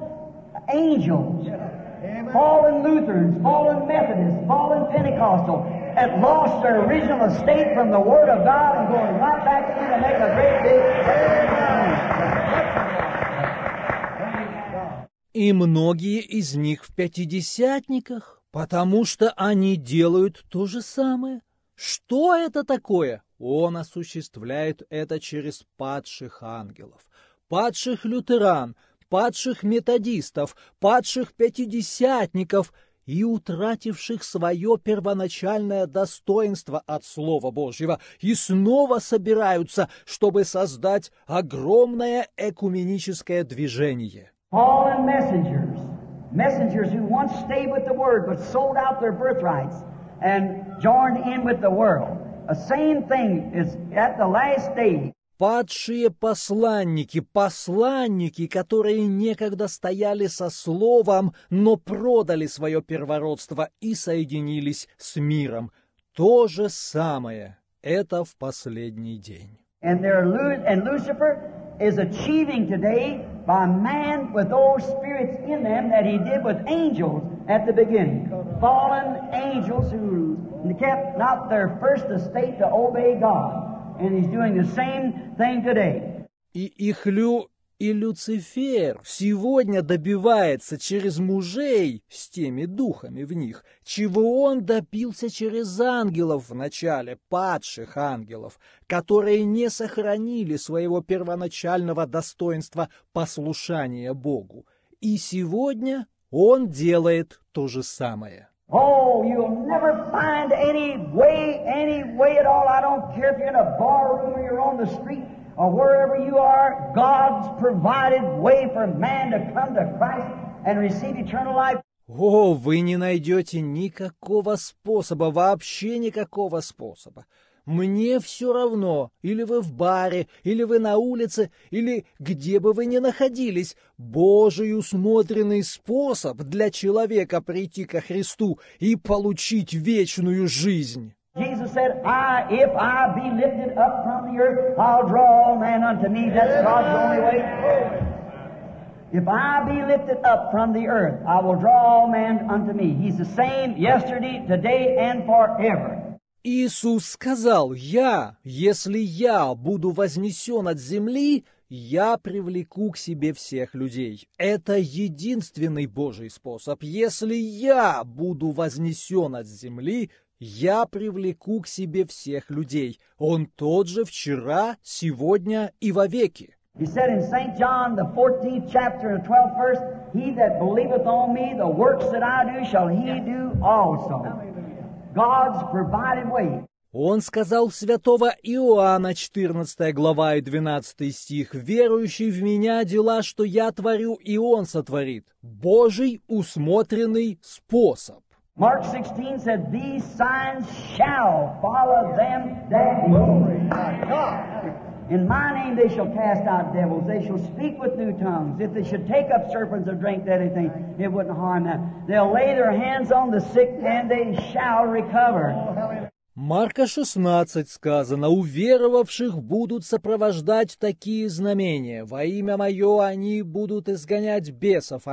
angels, fallen Lutherans, fallen Methodists, fallen Pentecostal, that lost their original estate from the Word of God and going right back in and make a great big... И многие из них в пятидесятниках, потому что они делают то же самое. Что это такое? Он осуществляет это через падших ангелов, падших лютеран, падших методистов, падших пятидесятников и утративших свое первоначальное достоинство от Слова Божьего, и снова собираются, чтобы создать огромное экуменическое движение. Fallen messengers, messengers who once stayed with the Word but sold out their birthrights and joined in with the world. The same thing is at the last day. падшие посланники, посланники, которые некогда стояли со словом, но продали свое первородство и соединились с миром. То же самое это в последний день. And, and Lucifer is achieving today by man with those spirits in them that he did with angels at the beginning. Fallen angels who kept not their first estate to obey God. And he's doing the same thing today. И, их лю... и Люцифер сегодня добивается через мужей с теми духами в них, чего он добился через ангелов в начале, падших ангелов, которые не сохранили своего первоначального достоинства послушания Богу. И сегодня он делает то же самое. Oh, you'll never find any way, any way at all. I don't care if you're in a bar room or you're on the street or wherever you are. God's provided way for man to come to Christ and receive eternal life. О, вы не найдете никакого способа, вообще никакого способа. Мне все равно, или вы в баре, или вы на улице, или где бы вы ни находились, Божий усмотренный способ для человека прийти ко Христу и получить вечную жизнь. Jesus said, I, if I be lifted up from the earth, I'll draw all men unto me. That's God's only way. If I be lifted up from the earth, I will draw all men unto me. He's the same yesterday, today, and forever. Иисус сказал: «Я, если я буду вознесен от земли, я привлеку к себе всех людей». Это единственный Божий способ. Если я буду вознесен от земли, я привлеку к себе всех людей. Он тот же вчера, сегодня и вовеки. He said in Saint John, the fourteenth chapter and the twelfth verse, He that believeth on me, the works that I do, shall he do also. God's provided way. Он сказал в святого Иоанна, четырнадцатая глава и двенадцатый стих: «Верующий в меня дела, что я творю, и он сотворит». Божий усмотренный способ. Mark sixteen said, "These signs shall follow them that believe. In my name they shall cast out devils. They shall speak with new tongues. If they should take up serpents or drink anything, it wouldn't harm them. They'll lay their hands on the sick, and they shall recover." Марка шестнадцать сказано: «Уверовавших будут сопровождать такие знамения. Во имя мое они будут изгонять бесов,